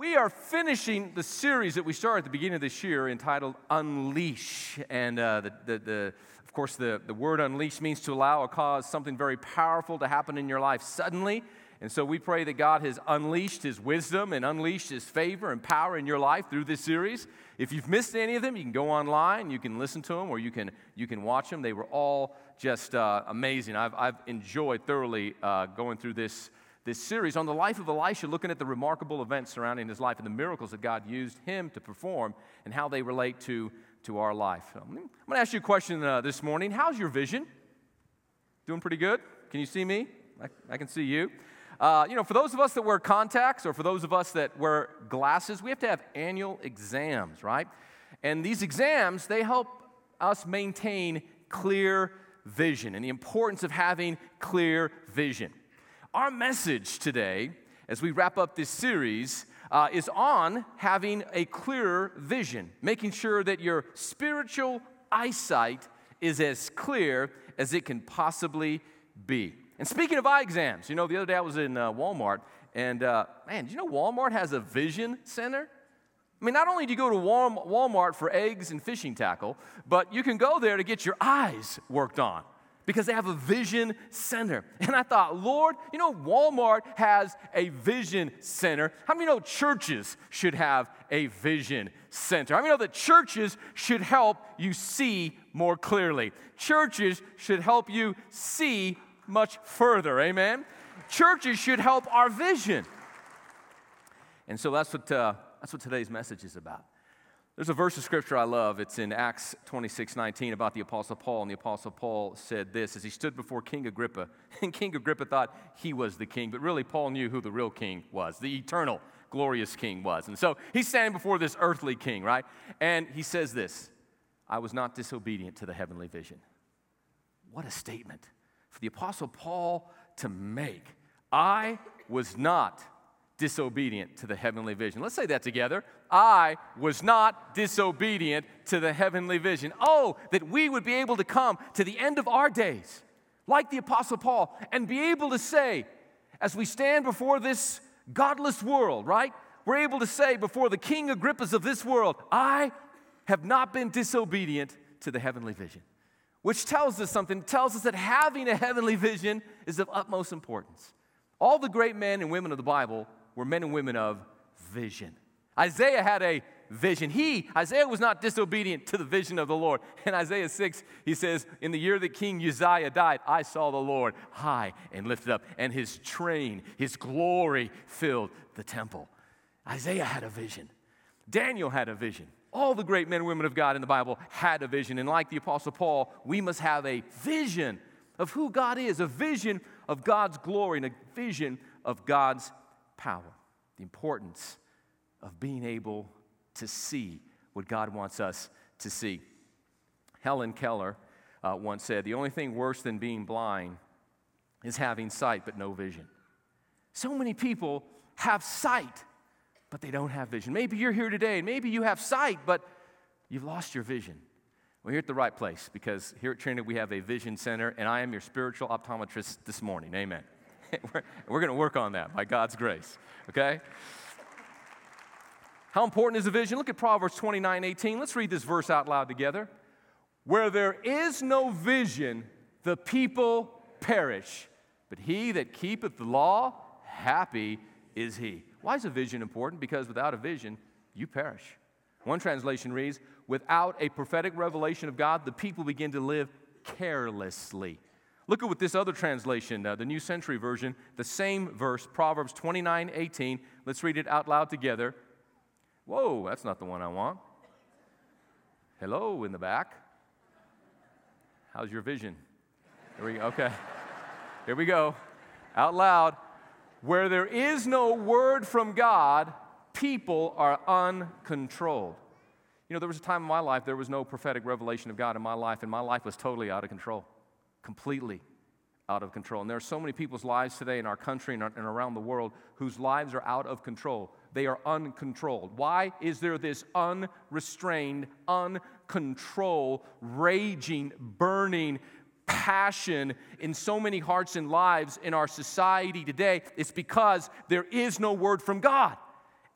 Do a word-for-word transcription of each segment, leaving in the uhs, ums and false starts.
We are finishing the series that we started at the beginning of this year entitled Unleash. And uh, the, the, the, of course, the, the word unleash means to allow or cause something very powerful to happen in your life suddenly. And so we pray that God has unleashed His wisdom and unleashed His favor and power in your life through this series. If you've missed any of them, you can go online, you can listen to them, or you can you can watch them. They were all just uh, amazing. I've, I've enjoyed thoroughly uh, going through this This series on the life of Elisha, looking at the remarkable events surrounding his life and the miracles that God used him to perform and how they relate to, to our life. So, I'm going to ask you a question uh, this morning. How's your vision? Doing pretty good? Can you see me? I, I can see you. Uh, you know, for those of us that wear contacts or for those of us that wear glasses, we have to have annual exams, right? And these exams, they help us maintain clear vision and the importance of having clear vision. Our message today, as we wrap up this series, uh, is on having a clearer vision, making sure that your spiritual eyesight is as clear as it can possibly be. And speaking of eye exams, you know, the other day I was in uh, Walmart, and uh, man, did you know Walmart has a vision center? I mean, not only do you go to Walmart for eggs and fishing tackle, but you can go there to get your eyes worked on, because they have a vision center. And I thought, Lord, you know, Walmart has a vision center. How many know churches should have a vision center? How many know that churches should help you see more clearly? Churches should help you see much further, amen? Churches should help our vision. And so that's what, uh, that's what today's message is about. There's a verse of Scripture I love. It's in Acts twenty-six nineteen about the Apostle Paul. And the Apostle Paul said this as he stood before King Agrippa. And King Agrippa thought he was the king. But really, Paul knew who the real king was, the eternal, glorious king was. And so he's standing before this earthly king, right? And he says this, I was not disobedient to the heavenly vision. What a statement for the Apostle Paul to make. I was not disobedient to the heavenly vision. Let's say that together. I was not disobedient to the heavenly vision. Oh, that we would be able to come to the end of our days, like the Apostle Paul, and be able to say, as we stand before this godless world, right? We're able to say before the King Agrippas of this world, I have not been disobedient to the heavenly vision. Which tells us something. It tells us that having a heavenly vision is of utmost importance. All the great men and women of the Bible were men and women of vision. Isaiah had a vision. He, Isaiah, was not disobedient to the vision of the Lord. In Isaiah six, he says, in the year that King Uzziah died, I saw the Lord high and lifted up, and his train, his glory filled the temple. Isaiah had a vision. Daniel had a vision. All the great men and women of God in the Bible had a vision. And like the Apostle Paul, we must have a vision of who God is, a vision of God's glory, and a vision of God's power, the importance of being able to see what God wants us to see. Helen Keller uh, once said, the only thing worse than being blind is having sight but no vision. So many people have sight, but they don't have vision. Maybe you're here today, and maybe you have sight, but you've lost your vision. Well, you're at the right place, because here at Trinity we have a vision center, and I am your spiritual optometrist this morning. Amen. We're, we're going to work on that by God's grace, okay? How important is a vision? Look at Proverbs twenty-nine eighteen. Let's read this verse out loud together. Where there is no vision, the people perish, but he that keepeth the law, happy is he. Why is a vision important? Because without a vision, you perish. One translation reads, without a prophetic revelation of God, the people begin to live carelessly. Look at what this other translation, uh, the New Century Version, the same verse, Proverbs twenty-nine eighteen. Let's read it out loud together. Whoa, that's not the one I want. Hello in the back. How's your vision? Here we go. Okay. Here we go. Out loud. Where there is no word from God, people are uncontrolled. You know, there was a time in my life there was no prophetic revelation of God in my life, and my life was totally out of control. Completely out of control. And there are so many people's lives today in our country and around the world whose lives are out of control. They are uncontrolled. Why is there this unrestrained, uncontrolled, raging, burning passion in so many hearts and lives in our society today? It's because there is no word from God.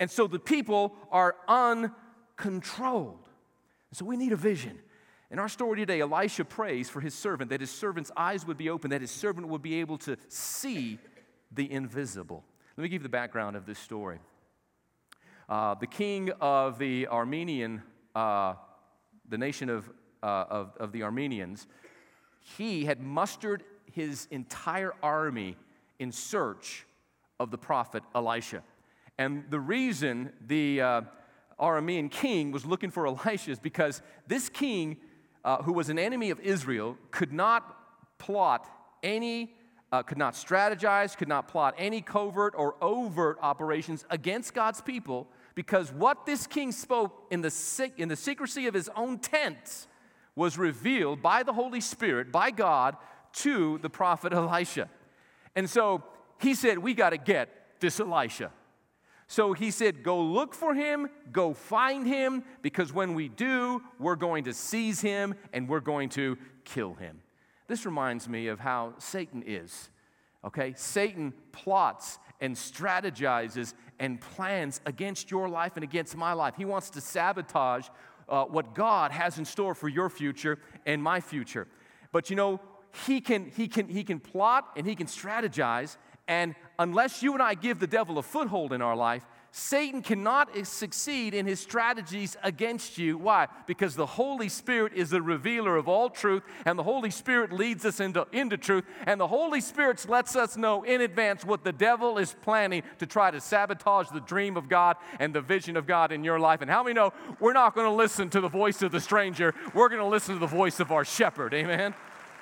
And so the people are uncontrolled. So we need a vision. In our story today, Elisha prays for his servant that his servant's eyes would be open, that his servant would be able to see the invisible. Let me give you the background of this story. Uh, the king of the Armenian, uh, the nation of, uh, of, of the Armenians, he had mustered his entire army in search of the prophet Elisha. And the reason the uh, Aramean king was looking for Elisha is because this king, uh, who was an enemy of Israel, could not plot any, uh, could not strategize, could not plot any covert or overt operations against God's people, because what this king spoke in the, sec- in the secrecy of his own tent was revealed by the Holy Spirit, by God, to the prophet Elisha. And so he said, we got to get this Elisha. So he said, go look for him, go find him, because when we do, we're going to seize him and we're going to kill him. This reminds me of how Satan is, okay? Satan plots and strategizes and plans against your life and against my life. He wants to sabotage uh, what God has in store for your future and my future. But you know, he can, he can, he can plot and he can strategize. And unless you and I give the devil a foothold in our life, Satan cannot succeed in his strategies against you. Why? Because the Holy Spirit is the revealer of all truth, and the Holy Spirit leads us into, into truth, and the Holy Spirit lets us know in advance what the devil is planning to try to sabotage the dream of God and the vision of God in your life. And how many know we're not going to listen to the voice of the stranger, we're going to listen to the voice of our shepherd, amen?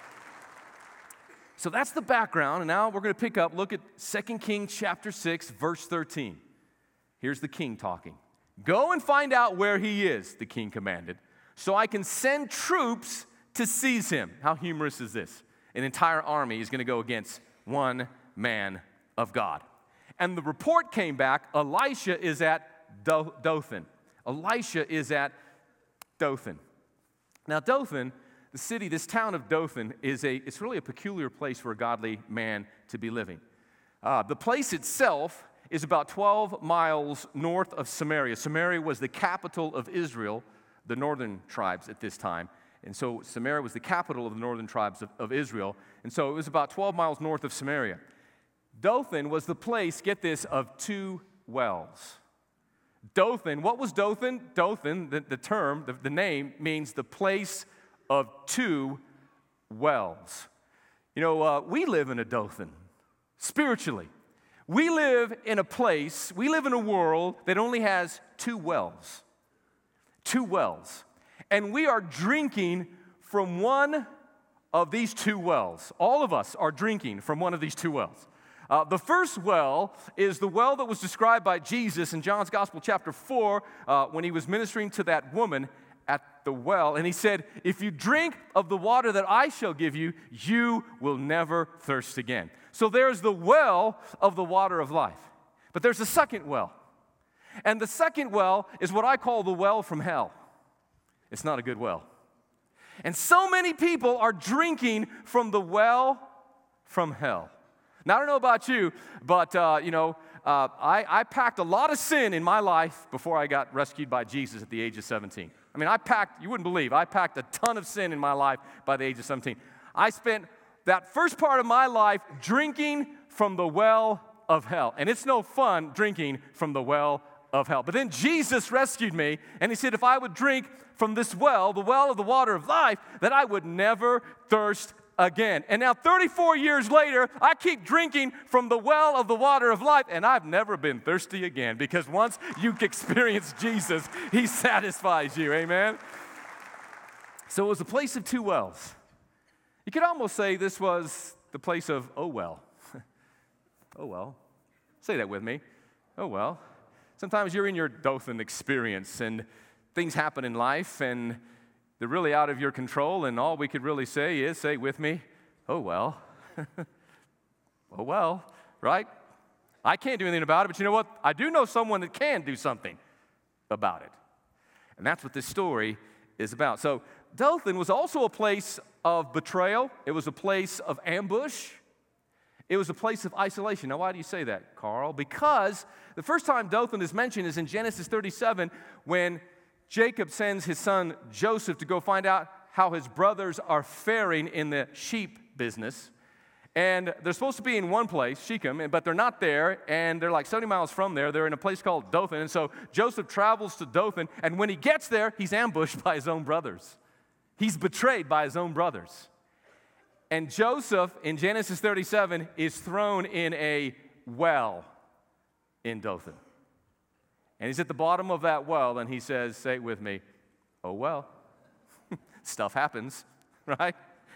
So that's the background, and now we're going to pick up, look at Second Kings chapter six, verse thirteen. Here's the king talking. Go and find out where he is, the king commanded, so I can send troops to seize him. How humorous is this? An entire army is going to go against one man of God. And the report came back, Elisha is at Do- Dothan. Elisha is at Dothan. Now, Dothan, the city, this town of Dothan, is a, it's really a peculiar place for a godly man to be living. Uh, the place itself is about twelve miles north of Samaria. Samaria was the capital of Israel, the northern tribes at this time. And so Samaria was the capital of the northern tribes of, of Israel. And so it was about twelve miles north of Samaria. Dothan was the place, get this, of two wells. Dothan, what was Dothan? Dothan, the, the term, the, the name, means the place of two wells. You know, uh, we live in a Dothan, spiritually. We live in a place, we live in a world that only has two wells. Two wells. And we are drinking from one of these two wells. All of us are drinking from one of these two wells. Uh, the first well is the well that was described by Jesus in John's Gospel, chapter four, uh, when he was ministering to that woman at the well. And he said, if you drink of the water that I shall give you, you will never thirst again. So there's the well of the water of life. But there's a second well. And the second well is what I call the well from hell. It's not a good well. And so many people are drinking from the well from hell. Now, I don't know about you, but, uh, you know, uh, I, I packed a lot of sin in my life before I got rescued by Jesus at the age of seventeen. I mean, I packed, you wouldn't believe, I packed a ton of sin in my life by the age of seventeen. I spent that first part of my life drinking from the well of hell. And it's no fun drinking from the well of hell. But then Jesus rescued me, and he said if I would drink from this well, the well of the water of life, that I would never thirst again. And now thirty-four years later, I keep drinking from the well of the water of life, and I've never been thirsty again, because once you experience Jesus, he satisfies you, amen? So it was a place of two wells. You could almost say this was the place of, oh well. Oh well. Say that with me. Oh well. Sometimes you're in your Dothan experience, and things happen in life, and they're really out of your control, and all we could really say is, say with me, oh well. Oh well, right? I can't do anything about it, but you know what? I do know someone that can do something about it. And that's what this story is about. So Dothan was also a place of betrayal. It was a place of ambush. It was a place of isolation. Now, why do you say that, Carl? Because the first time Dothan is mentioned is in Genesis thirty-seven when Jacob sends his son Joseph to go find out how his brothers are faring in the sheep business. And they're supposed to be in one place, Shechem, but they're not there, and they're like seventy miles from there. They're in a place called Dothan. And so Joseph travels to Dothan, and when he gets there, he's ambushed by his own brothers. He's betrayed by his own brothers. And Joseph, in Genesis thirty-seven, is thrown in a well in Dothan. And he's at the bottom of that well, and he says, say it with me, oh well, stuff happens, right?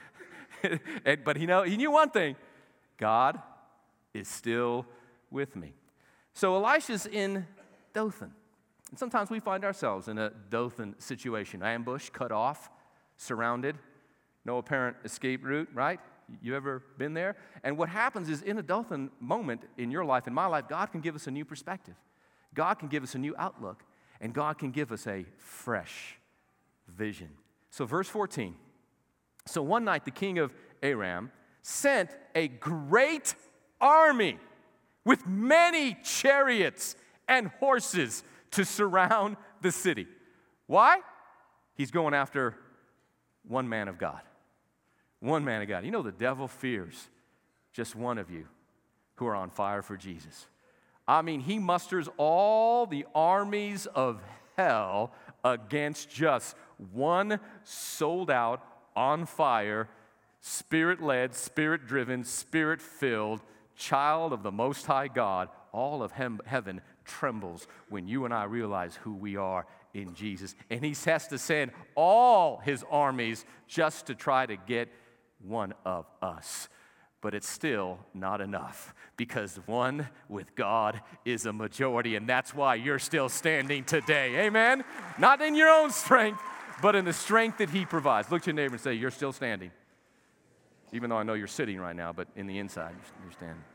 and, but he, know, he knew one thing, God is still with me. So Elisha's in Dothan. And sometimes we find ourselves in a Dothan situation, ambushed, cut off, surrounded, no apparent escape route, right? You ever been there? And what happens is in a Dothan moment in your life, in my life, God can give us a new perspective. God can give us a new outlook. And God can give us a fresh vision. So verse fourteen. So one night the king of Aram sent a great army with many chariots and horses to surround the city. Why? He's going after one man of God. One man of God. You know the devil fears just one of you who are on fire for Jesus. I mean, he musters all the armies of hell against just one sold out, on fire, spirit-led, spirit-driven, spirit-filled child of the Most High God. All of hem- heaven trembles when you and I realize who we are in Jesus. And he has to send all his armies just to try to get one of us. But it's still not enough because one with God is a majority, and that's why you're still standing today. Amen? Not in your own strength, but in the strength that he provides. Look to your neighbor and say, you're still standing. Even though I know you're sitting right now, but in the inside, you're standing.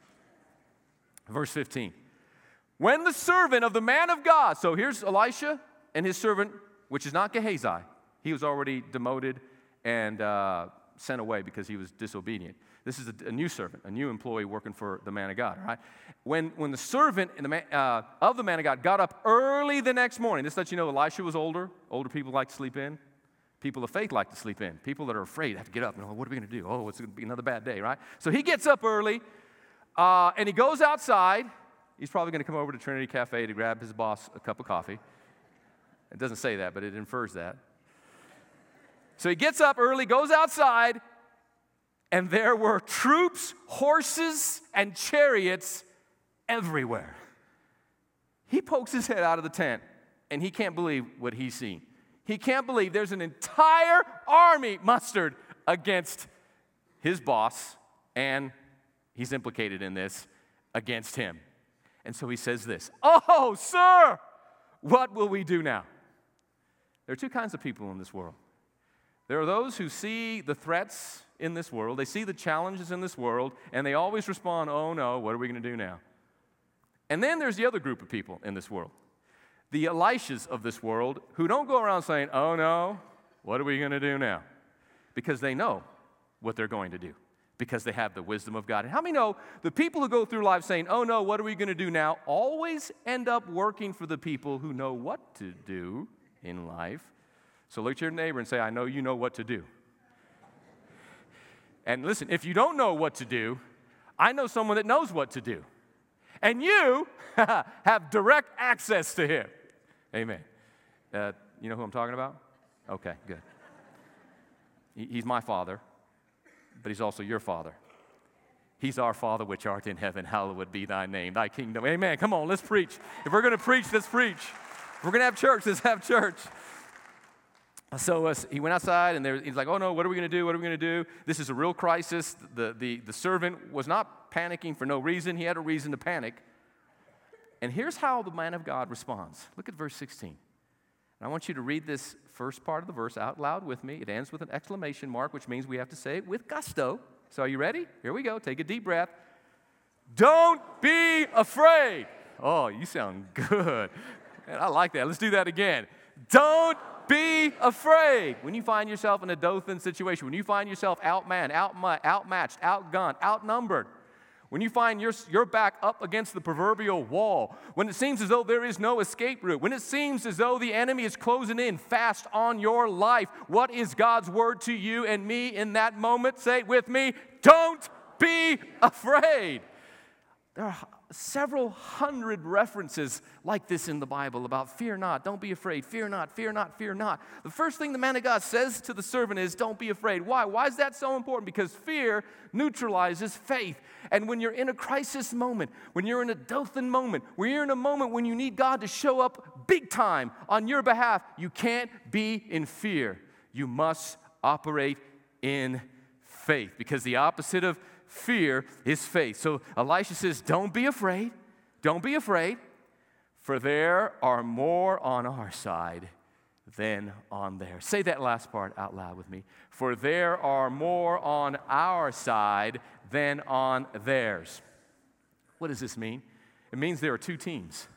Verse fifteen. When the servant of the man of God, so here's Elisha and his servant, which is not Gehazi. He was already demoted and uh, sent away because he was disobedient. This is a, a new servant, a new employee working for the man of God, all right? When, when the servant and the man, uh, of the man of God got up early the next morning, this lets you know Elisha was older. Older people like to sleep in. People of faith like to sleep in. People that are afraid have to get up. And, oh, what are we going to do? Oh, it's going to be another bad day, right? So he gets up early, uh, and he goes outside. He's probably going to come over to Trinity Cafe to grab his boss a cup of coffee. It doesn't say that, but it infers that. So he gets up early, goes outside, and there were troops, horses, and chariots everywhere. He pokes his head out of the tent, and he can't believe what he's seen. He can't believe there's an entire army mustered against his boss, and he's implicated in this, against him. And so he says this, "Oh, sir, what will we do now?" There are two kinds of people in this world. There are those who see the threats in this world, they see the challenges in this world, and they always respond, "Oh no, what are we going to do now?" And then there's the other group of people in this world, the Elishas of this world, who don't go around saying, "Oh no, what are we going to do now?" Because they know what they're going to do, because they have the wisdom of God. And how many know the people who go through life saying, "Oh no, what are we going to do now?" always end up working for the people who know what to do in life? So look to your neighbor and say, "I know you know what to do." And listen, if you don't know what to do, I know someone that knows what to do. And you have direct access to him. Amen. Uh, you know who I'm talking about? Okay, good. He, he's my father, but he's also your father. He's our Father which art in heaven, hallowed be thy name, thy kingdom. Amen. Come on, let's preach. If we're going to preach, let's preach. If we're going to have church, let's have church. So uh, he went outside, and there, he's like, "Oh no, what are we going to do? What are we going to do? This is a real crisis." The, the, the servant was not panicking for no reason. He had a reason to panic. And here's how the man of God responds. Look at verse sixteen. And I want you to read this first part of the verse out loud with me. It ends with an exclamation mark, which means we have to say it with gusto. So are you ready? Here we go. Take a deep breath. Don't be afraid. Oh, you sound good. Man, I like that. Let's do that again. Don't be afraid. When you find yourself in a Dothan situation, when you find yourself outmanned, outma- outmatched, outgunned, outnumbered, When you find your, your back up against the proverbial wall, when it seems as though there is no escape route, when it seems as though the enemy is closing in fast on your life, what is God's word to you and me in that moment? Say it with me, don't be afraid. There are several hundred references like this in the Bible about fear not, don't be afraid, fear not, fear not, fear not. The first thing the man of God says to the servant is, don't be afraid. Why? Why is that so important? Because fear neutralizes faith. And when you're in a crisis moment, when you're in a Dothan moment, when you're in a moment when you need God to show up big time on your behalf, you can't be in fear. You must operate in faith, because the opposite of fear is faith. So Elisha says, don't be afraid. Don't be afraid, for there are more on our side than on theirs. Say that last part out loud with me. For there are more on our side than on theirs. What does this mean? It means there are two teams,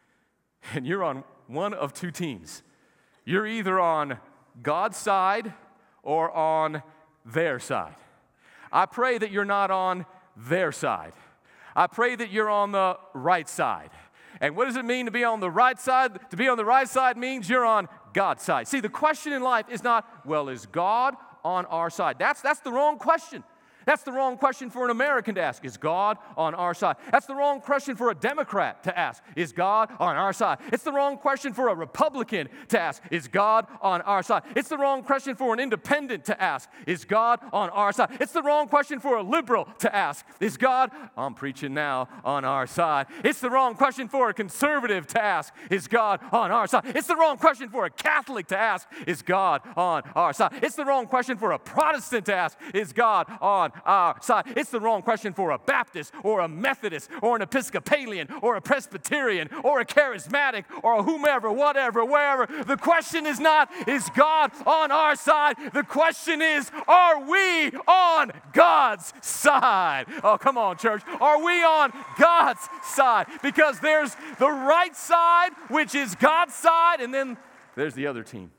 and you're on one of two teams. You're either on God's side or on their side. I pray that you're not on their side. I pray that you're on the right side. And what does it mean to be on the right side? To be on the right side means you're on God's side. See, the question in life is not, well, is God on our side? That's, that's the wrong question. That's the wrong question for an American to ask. Is God on our side? That's the wrong question for a Democrat to ask. Is God on our side? It's the wrong question for a Republican to ask. Is God on our side? It's the wrong question for an independent to ask. Is God on our side? It's the wrong question for a liberal to ask. Is God, I'm preaching now, on our side? It's the wrong question for a conservative to ask. Is God on our side? It's the wrong question for a Catholic to ask. Is God on our side? It's the wrong question for a Protestant to ask. Is God on our side? It's the wrong question for a Baptist or a Methodist or an Episcopalian or a Presbyterian or a charismatic or a whomever, whatever, wherever. The question is not, is God on our side? The question is, are we on God's side? Oh, come on, church. Are we on God's side? Because there's the right side, which is God's side, and then there's the other team.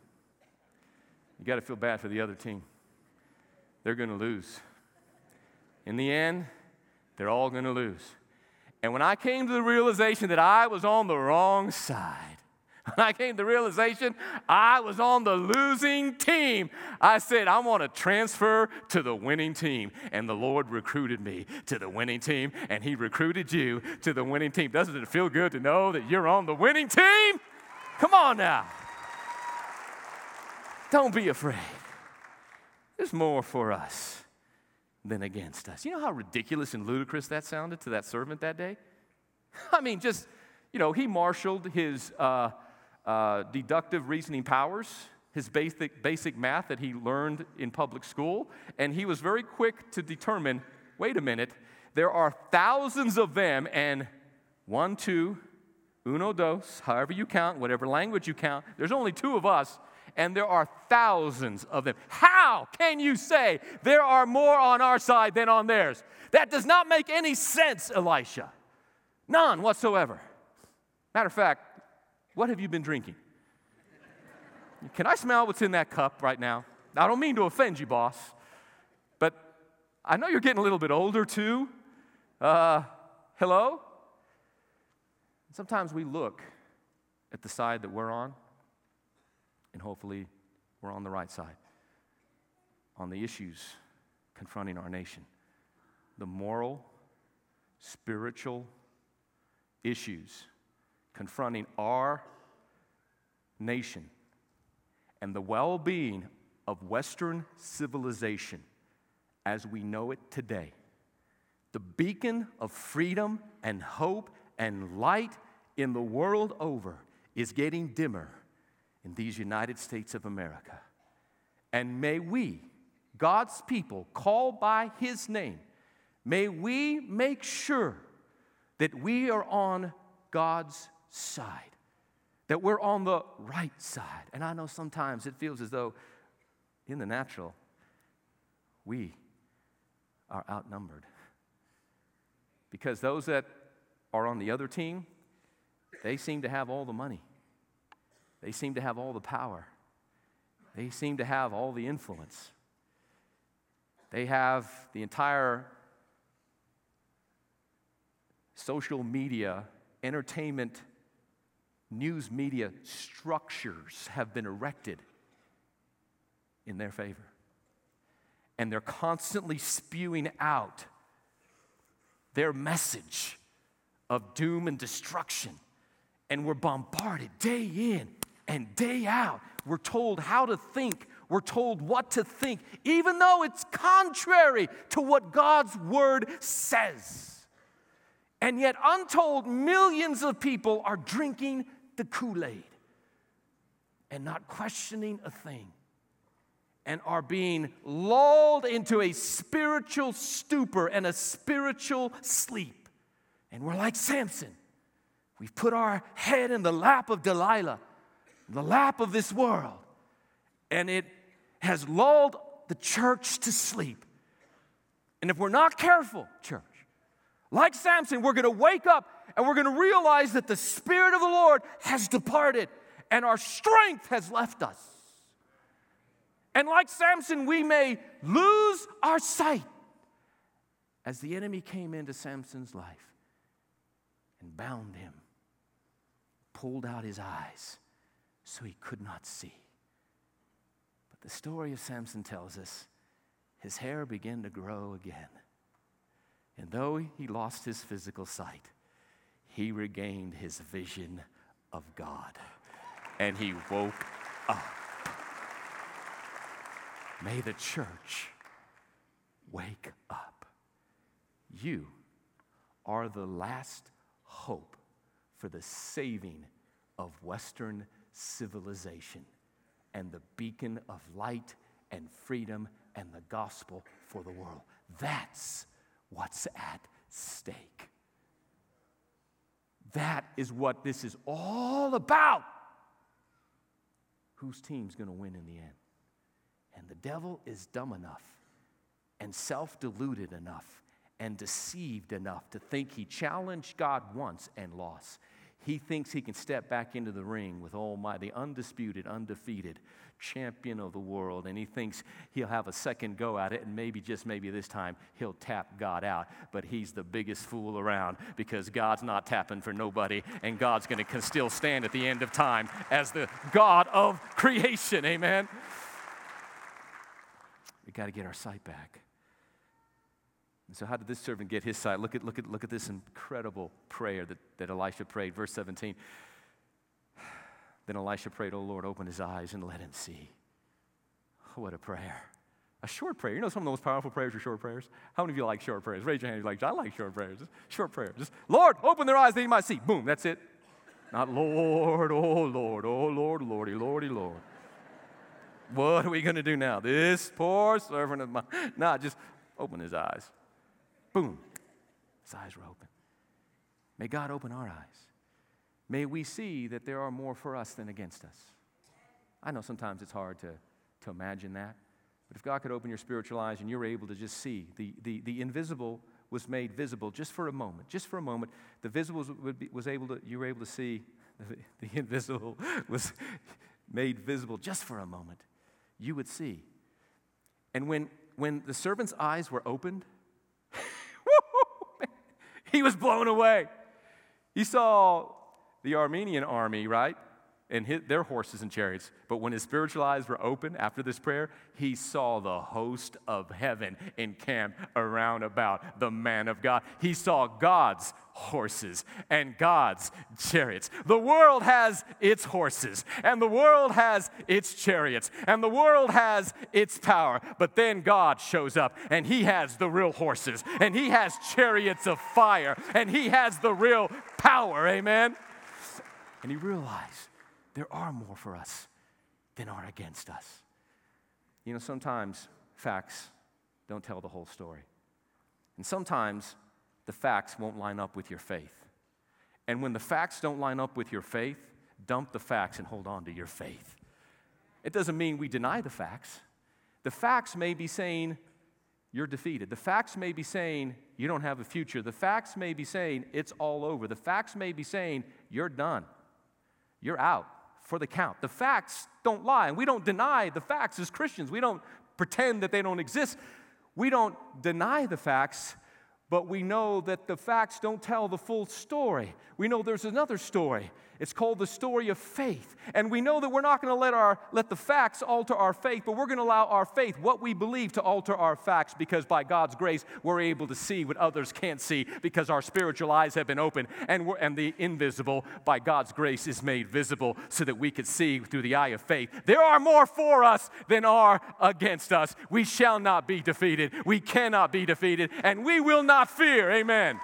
You got to feel bad for the other team. They're going to lose. In the end, they're all going to lose. And when I came to the realization that I was on the wrong side, when I came to the realization I was on the losing team, I said, I want to transfer to the winning team. And the Lord recruited me to the winning team, and He recruited you to the winning team. Doesn't it feel good to know that you're on the winning team? Come on now. Don't be afraid. There's more for us than against us. You know how ridiculous and ludicrous that sounded to that servant that day? I mean, just, you know, he marshaled his uh, uh, deductive reasoning powers, his basic, basic math that he learned in public school, and he was very quick to determine, wait a minute, there are thousands of them, and one, two, uno, dos, however you count, whatever language you count, there's only two of us, and there are thousands of them. How can you say there are more on our side than on theirs? That does not make any sense, Elisha. None whatsoever. Matter of fact, what have you been drinking? Can I smell what's in that cup right now? I don't mean to offend you, boss, but I know you're getting a little bit older too. Uh, hello? Sometimes we look at the side that we're on, and hopefully we're on the right side, on the issues confronting our nation, the moral, spiritual issues confronting our nation and the well-being of Western civilization as we know it today. The beacon of freedom and hope and light in the world over is getting dimmer in these United States of America. And may we, God's people, called by His name, may we make sure that we are on God's side, that we're on the right side. And I know sometimes it feels as though in the natural, we are outnumbered. Because those that are on the other team, they seem to have all the money. They seem to have all the power. They seem to have all the influence. They have the entire social media, entertainment, news media structures have been erected in their favor. And they're constantly spewing out their message of doom and destruction. And we're bombarded day in and day out. We're told how to think. We're told what to think, even though it's contrary to what God's word says. And yet, untold millions of people are drinking the Kool-Aid and not questioning a thing, and are being lulled into a spiritual stupor and a spiritual sleep. And we're like Samson. We've put our head in the lap of Delilah, the lap of this world, and it has lulled the church to sleep. And if we're not careful, church, like Samson, we're going to wake up and we're going to realize that the Spirit of the Lord has departed and our strength has left us. And like Samson, we may lose our sight as the enemy came into Samson's life and bound him, pulled out his eyes so he could not see. But the story of Samson tells us his hair began to grow again. And though he lost his physical sight, he regained his vision of God. And he woke up. May the church wake up. You are the last hope for the saving of Western civilization and the beacon of light and freedom and the gospel for the world. That's what's at stake. That is what this is all about. Whose team's going to win in the end? And the devil is dumb enough and self-deluded enough and deceived enough to think he challenged God once and lost. He thinks he can step back into the ring with Almighty, the undisputed, undefeated champion of the world, and he thinks he'll have a second go at it, and maybe, just maybe this time, he'll tap God out. But he's the biggest fool around, because God's not tapping for nobody, and God's going to still stand at the end of time as the God of creation. Amen? We got to get our sight back. And so how did this servant get his sight? Look at, look at, look at this incredible prayer that, that Elisha prayed. Verse seventeen. Then Elisha prayed, "Oh Lord, open his eyes and let him see." Oh, what a prayer. A short prayer. You know some of the most powerful prayers are short prayers? How many of you like short prayers? Raise your hand if you like, I like short prayers. Just short prayers. Just, Lord, open their eyes that he might see. Boom, that's it. Not Lord, oh Lord, oh Lord, Lordy, Lordy, Lord. What are we going to do now? This poor servant of mine. No, just open his eyes. Boom. His eyes were open. May God open our eyes. May we see that there are more for us than against us. I know sometimes it's hard to, to imagine that. But if God could open your spiritual eyes and you were able to just see, the, the, the invisible was made visible just for a moment. Just for a moment. The visible was, would be, was able to, you were able to see, the, the invisible was made visible just for a moment. You would see. And when, when the servant's eyes were opened, he was blown away. He saw the Armenian army, right? And his, their horses and chariots. But when his spiritual eyes were open after this prayer, he saw the host of heaven encamped around about the man of God. He saw God's horses and God's chariots. The world has its horses, and the world has its chariots, and the world has its power. But then God shows up, and he has the real horses, and he has chariots of fire, and he has the real power. Amen? And he realized there are more for us than are against us. You know, sometimes facts don't tell the whole story. And sometimes the facts won't line up with your faith. And when the facts don't line up with your faith, dump the facts and hold on to your faith. It doesn't mean we deny the facts. The facts may be saying you're defeated. The facts may be saying you don't have a future. The facts may be saying it's all over. The facts may be saying you're done. You're out for the count. The facts don't lie, and we don't deny the facts as Christians. We don't pretend that they don't exist. We don't deny the facts, But we know that the facts don't tell the full story. We know there's another story. It's called the story of faith. And we know that we're not going to let our let the facts alter our faith, but we're going to allow our faith, what we believe, to alter our facts, because by God's grace, we're able to see what others can't see, because our spiritual eyes have been opened, and, we're, and the invisible, by God's grace, is made visible so that we could see through the eye of faith. There are more for us than are against us. We shall not be defeated. We cannot be defeated, and we will not fear. Amen.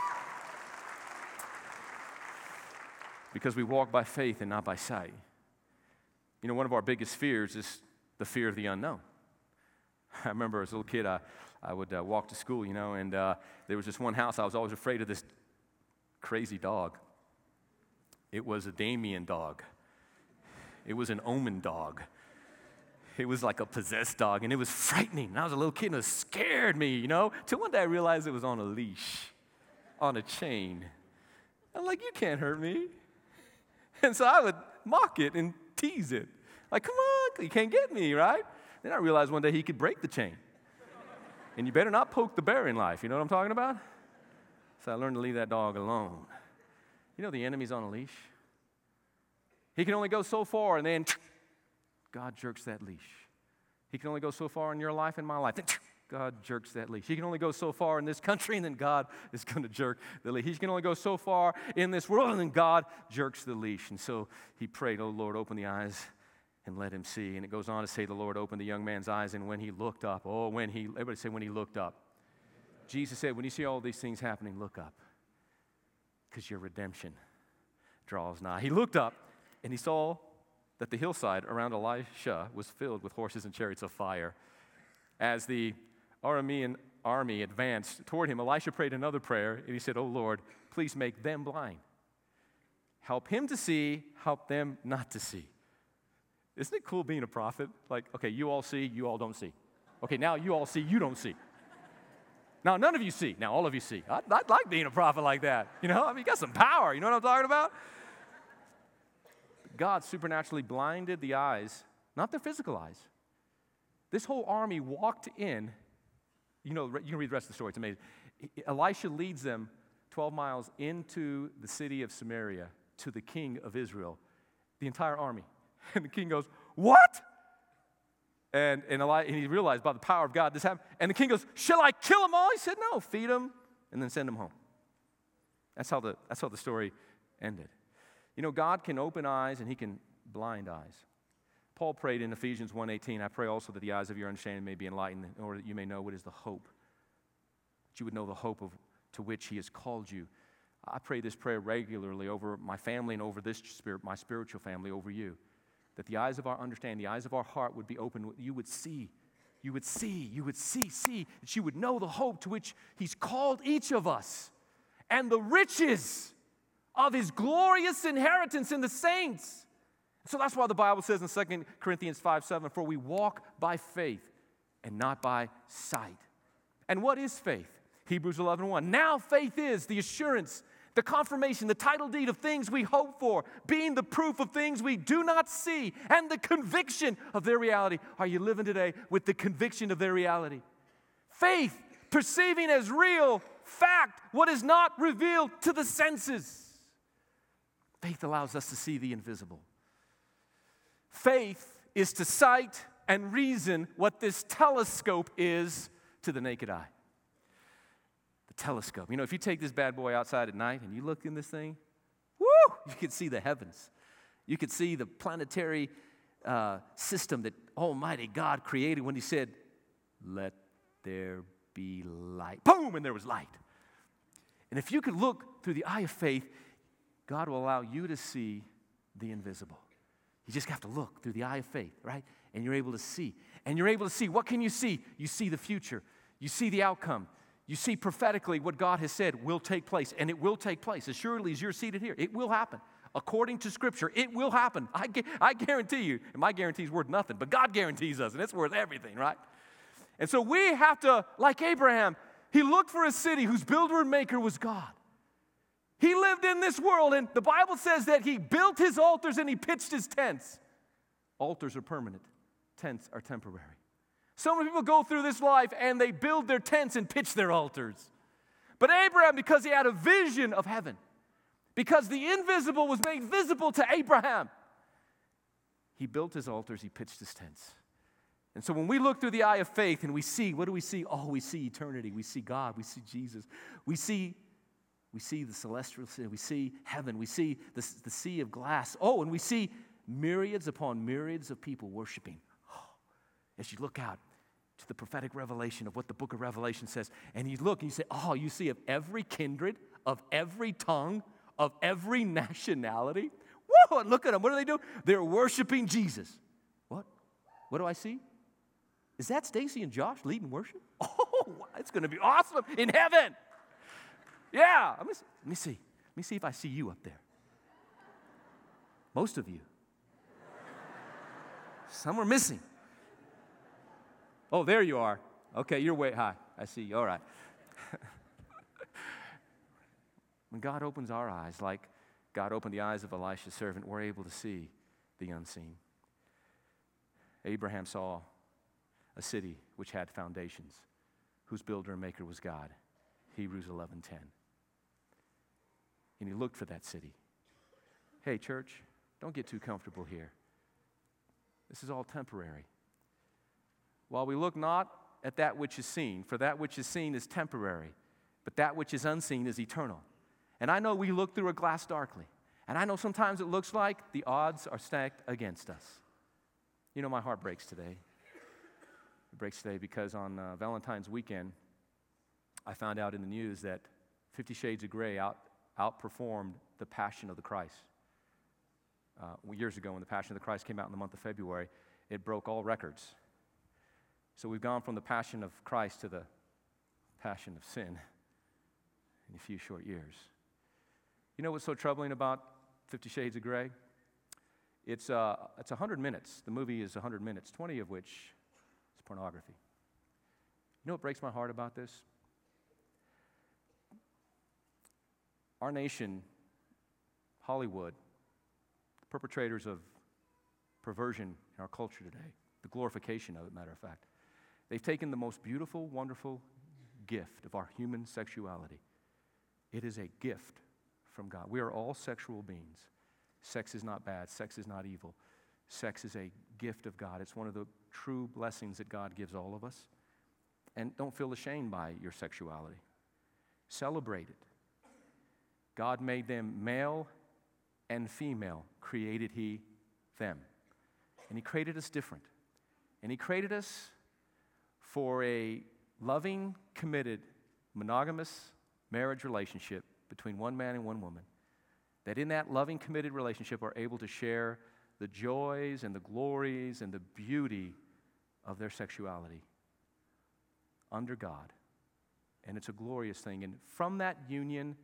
Because we walk by faith and not by sight. You know, one of our biggest fears is the fear of the unknown. I remember as a little kid, I, I would uh, walk to school, you know, and uh, there was this one house, I was always afraid of this crazy dog. It was a Damien dog. It was an omen dog. It was like a possessed dog, and it was frightening. And I was a little kid, and it scared me, you know, till one day I realized it was on a leash, on a chain. I'm like, you can't hurt me. And so I would mock it and tease it. Like, come on, you can't get me, right? Then I realized one day he could break the chain. And you better not poke the bear in life. You know what I'm talking about? So I learned to leave that dog alone. You know the enemy's on a leash? He can only go so far, and then God jerks that leash. He can only go so far in your life and my life. Then God jerks that leash. He can only go so far in this country, and then God is going to jerk the leash. He can only go so far in this world, and then God jerks the leash. And so he prayed, oh, Lord, open the eyes and let him see. And it goes on to say, the Lord opened the young man's eyes, and when he looked up, oh, when he, everybody say, when he looked up. Jesus said, when you see all these things happening, look up, because your redemption draws nigh. He looked up, and he saw that the hillside around Elisha was filled with horses and chariots of fire. As the Aramean army advanced toward him, Elisha prayed another prayer, and he said, oh, Lord, please make them blind. Help him to see, help them not to see. Isn't it cool being a prophet? Like, okay, you all see, you all don't see. Okay, now you all see, you don't see. Now, none of you see. Now, all of you see. I'd, I'd like being a prophet like that. You know, I mean, you got some power. You know what I'm talking about? God supernaturally blinded the eyes, not their physical eyes. This whole army walked in. You know, you can read the rest of the story. It's amazing. Elisha leads them twelve miles into the city of Samaria to the king of Israel, the entire army. And the king goes, what? And, and, Eli, and he realized by the power of God this happened. And the king goes, shall I kill them all? He said, no, feed them and then send them home. That's how the, that's how the story ended. You know, God can open eyes and he can blind eyes. Paul prayed in Ephesians one eighteen, I pray also that the eyes of your understanding may be enlightened, in order that you may know what is the hope, that you would know the hope of to which he has called you. I pray this prayer regularly over my family and over this spirit, my spiritual family, over you, that the eyes of our understanding, the eyes of our heart would be open, you would see, you would see, you would see, see, that you would know the hope to which he's called each of us, and the riches of his glorious inheritance in the saints. So that's why the Bible says in Second Corinthians five seven, for we walk by faith and not by sight. And what is faith? Hebrews eleven one. Now faith is the assurance, the confirmation, the title deed of things we hope for, being the proof of things we do not see, and the conviction of their reality. Are you living today with the conviction of their reality? Faith, perceiving as real fact what is not revealed to the senses. Faith allows us to see the invisible. Faith is to sight and reason what this telescope is to the naked eye. The telescope. You know, if you take this bad boy outside at night and you look in this thing, woo, you can see the heavens. You could see the planetary uh, system that Almighty God created when he said, let there be light. Boom, and there was light. And if you could look through the eye of faith, God will allow you to see the invisible. You just have to look through the eye of faith, right? And you're able to see. And you're able to see. What can you see? You see the future. You see the outcome. You see prophetically what God has said will take place. And it will take place. As surely as you're seated here, it will happen. According to Scripture, it will happen. I, I guarantee you, and my guarantee is worth nothing, but God guarantees us, and it's worth everything, right? And so we have to, like Abraham, he looked for a city whose builder and maker was God. He lived in this world, and the Bible says that he built his altars and he pitched his tents. Altars are permanent. Tents are temporary. So many people go through this life and they build their tents and pitch their altars. But Abraham, because he had a vision of heaven, because the invisible was made visible to Abraham, he built his altars, he pitched his tents. And so when we look through the eye of faith and we see, what do we see? Oh, we see eternity. We see God. We see Jesus. We see, we see the celestial city. We see heaven. We see the, the sea of glass. Oh, and we see myriads upon myriads of people worshiping. Oh, as you look out to the prophetic revelation of what the book of Revelation says, and you look and you say, oh, you see of every kindred, of every tongue, of every nationality. Whoa, and look at them. What do they do? They're worshiping Jesus. What? What do I see? Is that Stacy and Josh leading worship? Oh, it's going to be awesome in heaven. Yeah. Let me, see. let me see. Let me see if I see you up there. Most of you. Some are missing. Oh, there you are. Okay, you're way high. I see you. All right. When God opens our eyes, like God opened the eyes of Elisha's servant, we're able to see the unseen. Abraham saw a city which had foundations, whose builder and maker was God. Hebrews eleven ten. And he looked for that city. Hey, church, don't get too comfortable here. This is all temporary. While we look not at that which is seen, for that which is seen is temporary, but that which is unseen is eternal. And I know we look through a glass darkly, and I know sometimes it looks like the odds are stacked against us. You know, my heart breaks today. It breaks today because on uh, Valentine's weekend, I found out in the news that Fifty Shades of Grey out, outperformed The Passion of the Christ. Uh, years ago, when The Passion of the Christ came out in the month of February, it broke all records. So we've gone from the Passion of Christ to the Passion of Sin in a few short years. You know what's so troubling about Fifty Shades of Grey? It's, uh, it's one hundred minutes. The movie is one hundred minutes, twenty of which is pornography. You know what breaks my heart about this? Our nation, Hollywood, the perpetrators of perversion in our culture today, the glorification of it, matter of fact, they've taken the most beautiful, wonderful gift of our human sexuality. It is a gift from God. We are all sexual beings. Sex is not bad. Sex is not evil. Sex is a gift of God. It's one of the true blessings that God gives all of us. And don't feel ashamed by your sexuality. Celebrate it. God made them male and female, created He them. And He created us different. And He created us for a loving, committed, monogamous marriage relationship between one man and one woman, that in that loving, committed relationship are able to share the joys and the glories and the beauty of their sexuality under God. And it's a glorious thing. And from that union,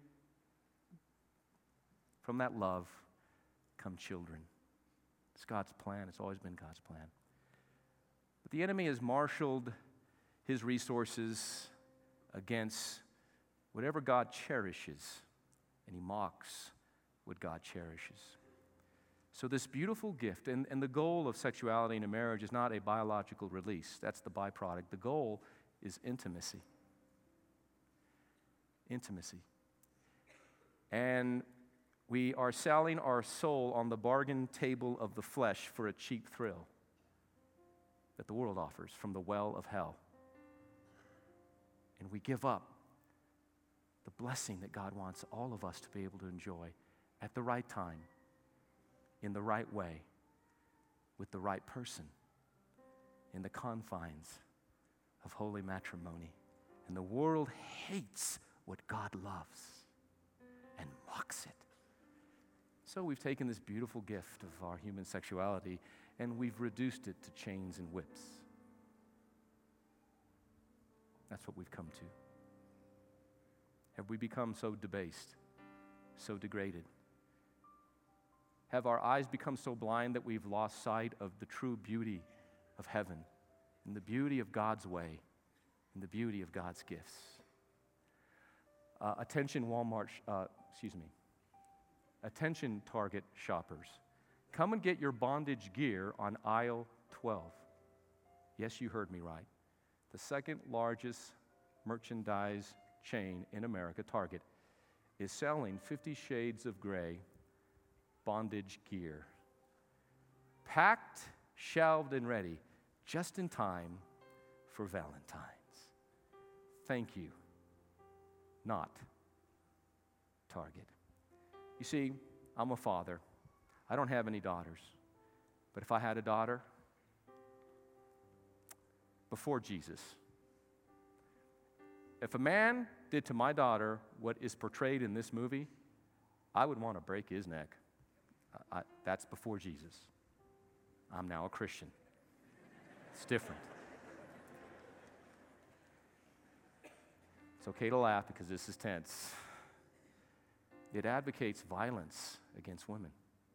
from that love, come children. It's God's plan. It's always been God's plan. But the enemy has marshaled his resources against whatever God cherishes, and he mocks what God cherishes. So this beautiful gift, and, and the goal of sexuality in a marriage is not a biological release. That's the byproduct. The goal is intimacy. Intimacy. And we are selling our soul on the bargain table of the flesh for a cheap thrill that the world offers from the well of hell. And we give up the blessing that God wants all of us to be able to enjoy at the right time, in the right way, with the right person, in the confines of holy matrimony. And the world hates what God loves and mocks it. So we've taken this beautiful gift of our human sexuality and we've reduced it to chains and whips. That's what we've come to. Have we become so debased, so degraded? Have our eyes become so blind that we've lost sight of the true beauty of heaven and the beauty of God's way and the beauty of God's gifts? Uh, attention Walmart, uh, excuse me, attention Target shoppers. Come and get your bondage gear on aisle twelve. Yes, you heard me right. The second largest merchandise chain in America, Target, is selling Fifty Shades of Grey bondage gear. Packed, shelved, and ready, just in time for Valentine's. Thank you, not Target. You see, I'm a father. I don't have any daughters. But if I had a daughter, before Jesus, if a man did to my daughter what is portrayed in this movie, I would want to break his neck. I, I, that's before Jesus. I'm now a Christian. It's different. It's okay to laugh because this is tense. It advocates violence against women.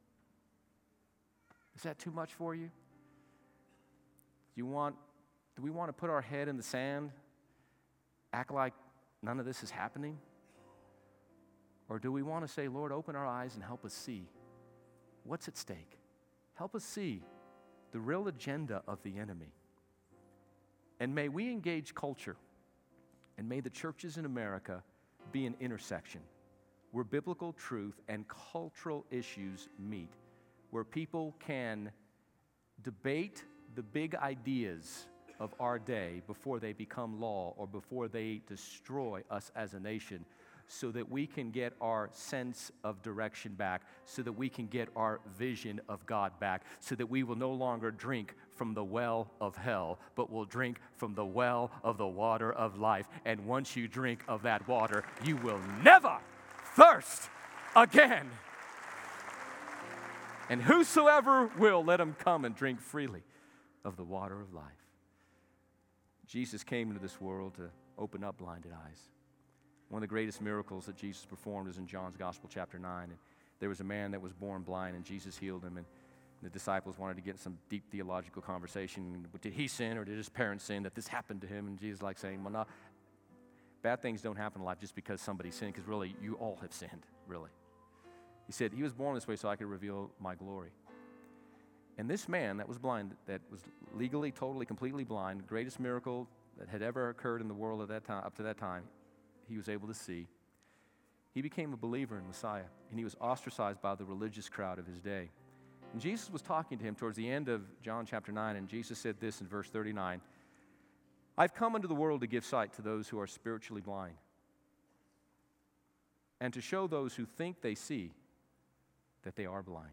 Is that too much for you? Do you want, do we want to put our head in the sand, act like none of this is happening? Or do we want to say, Lord, open our eyes and help us see what's at stake? Help us see the real agenda of the enemy. And may we engage culture, and may the churches in America be an intersection where biblical truth and cultural issues meet, where people can debate the big ideas of our day before they become law or before they destroy us as a nation, so that we can get our sense of direction back, so that we can get our vision of God back, so that we will no longer drink from the well of hell, but will drink from the well of the water of life. And once you drink of that water, you will never thirst again. And whosoever will, let him come and drink freely of the water of life. Jesus came into this world to open up blinded eyes. One of the greatest miracles that Jesus performed is in John's Gospel, chapter nine. And there was a man that was born blind, and Jesus healed him. And the disciples wanted to get some deep theological conversation. Did he sin, or did his parents sin that this happened to him? And Jesus like saying, well, no, bad things don't happen in life just because somebody sinned, because really, you all have sinned, really. He said, he was born this way so I could reveal my glory. And this man that was blind, that was legally, totally, completely blind, greatest miracle that had ever occurred in the world at that time, up to that time, he was able to see. He became a believer in Messiah, and he was ostracized by the religious crowd of his day. And Jesus was talking to him towards the end of John chapter nine, and Jesus said this in verse thirty-nine, I've come into the world to give sight to those who are spiritually blind, and to show those who think they see that they are blind.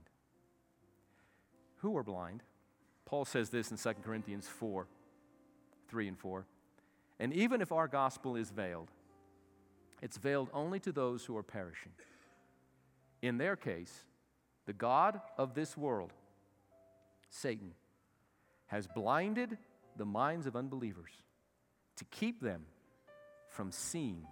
Who are blind? Paul says this in Second Corinthians four, three and four. And even if our gospel is veiled, it's veiled only to those who are perishing. In their case, the God of this world, Satan, has blinded the minds of unbelievers to keep them from seeing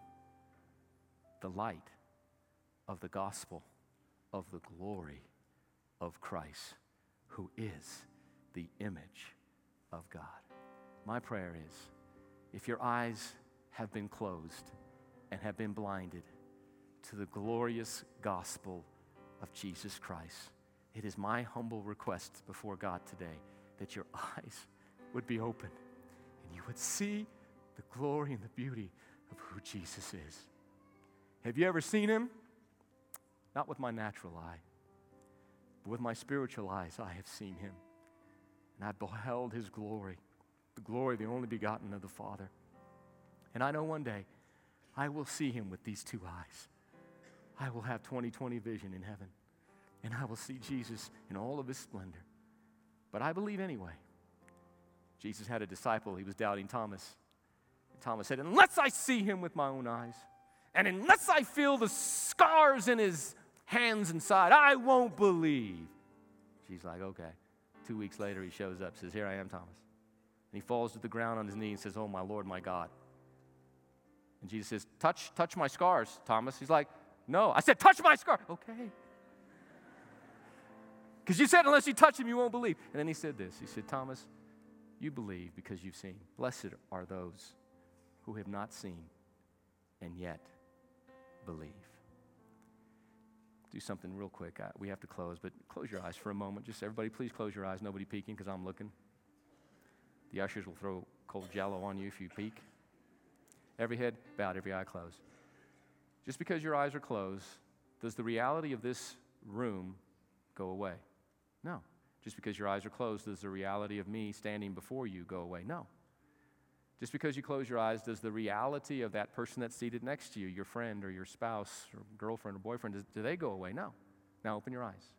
the light of the gospel of the glory of Christ, who is the image of God. My prayer is, if your eyes have been closed and have been blinded to the glorious gospel of Jesus Christ, it is my humble request before God today that your eyes would be open and you would see the glory and the beauty of who Jesus is. Have you ever seen him? Not with my natural eye, but with my spiritual eyes I have seen him. And I beheld his glory, the glory of the only begotten of the Father. And I know one day I will see him with these two eyes. I will have twenty twenty vision in heaven, and I will see Jesus in all of his splendor. But I believe anyway. Jesus had a disciple, he was doubting Thomas. And Thomas said, unless I see him with my own eyes, and unless I feel the scars in his hands and side, I won't believe. Jesus like, okay. Two weeks later, he shows up, says, here I am, Thomas. And he falls to the ground on his knee and says, oh, my Lord, my God. And Jesus says, touch, touch my scars, Thomas. He's like, no. I said, touch my scars. Okay. Because you said unless you touch him, you won't believe. And then he said this. He said, Thomas, you believe because you've seen. Blessed are those who have not seen and yet believe. Do something real quick. Uh, we have to close, but close your eyes for a moment. Just everybody, please close your eyes. Nobody peeking because I'm looking. The ushers will throw cold Jell-O on you if you peek. Every head bowed, every eye closed. Just because your eyes are closed, does the reality of this room go away? No. Just because your eyes are closed, does the reality of me standing before you go away? No. Just because you close your eyes, does the reality of that person that's seated next to you, your friend or your spouse or girlfriend or boyfriend, does, do they go away? No. Now open your eyes.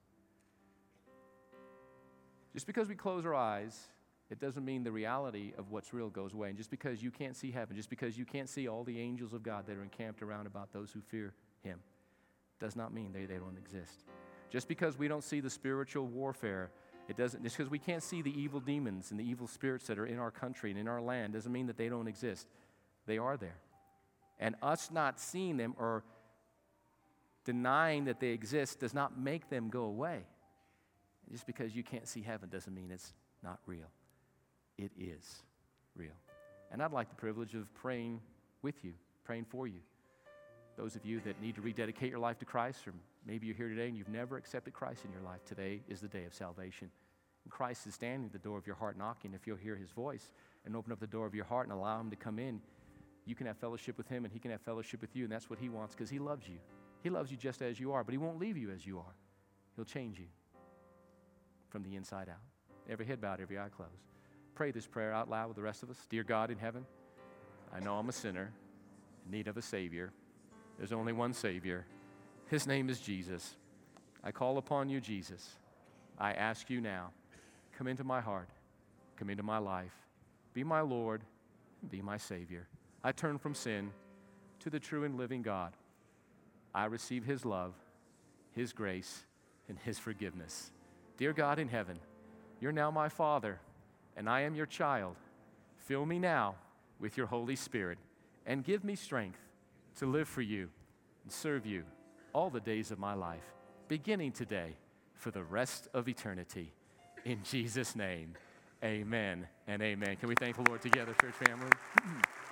Just because we close our eyes, it doesn't mean the reality of what's real goes away. And just because you can't see heaven, just because you can't see all the angels of God that are encamped around about those who fear Him, does not mean they, they don't exist. Just because we don't see the spiritual warfare, it doesn't, just because we can't see the evil demons and the evil spirits that are in our country and in our land, doesn't mean that they don't exist. They are there. And us not seeing them or denying that they exist does not make them go away. Just because you can't see heaven doesn't mean it's not real. It is real. And I'd like the privilege of praying with you, praying for you. Those of you that need to rededicate your life to Christ, or maybe you're here today and you've never accepted Christ in your life, today is the day of salvation. And Christ is standing at the door of your heart knocking. If you'll hear His voice and open up the door of your heart and allow Him to come in, you can have fellowship with Him and He can have fellowship with you, and that's what He wants because He loves you. He loves you just as you are, but He won't leave you as you are. He'll change you from the inside out. Every head bowed, every eye closed. Pray this prayer out loud with the rest of us. Dear God in heaven, I know I'm a sinner in need of a Savior. There's only one Savior. His name is Jesus. I call upon you, Jesus. I ask you now, come into my heart, come into my life, be my Lord, be my Savior. I turn from sin to the true and living God. I receive His love, His grace, and His forgiveness. Dear God in heaven, you're now my Father, and I am your child. Fill me now with your Holy Spirit, and give me strength to live for you and serve you all the days of my life, beginning today for the rest of eternity. In Jesus' name, amen and amen. Can we thank the Lord together, church family?